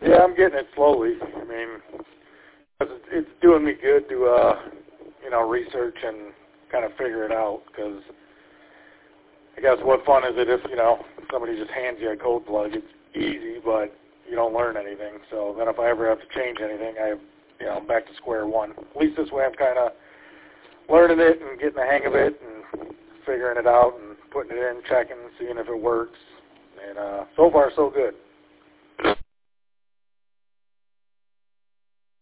Yeah, I'm getting it slowly. I mean, 'cause it's doing me good to, research and kind of figure it out, because I guess what fun is it if, somebody just hands you a code plug? It's easy, but you don't learn anything. So then if I ever have to change anything, I'm back to square one. At least this way I'm kind of learning it and getting the hang of it and figuring it out and putting it in, checking, seeing if it works. And so far, so good.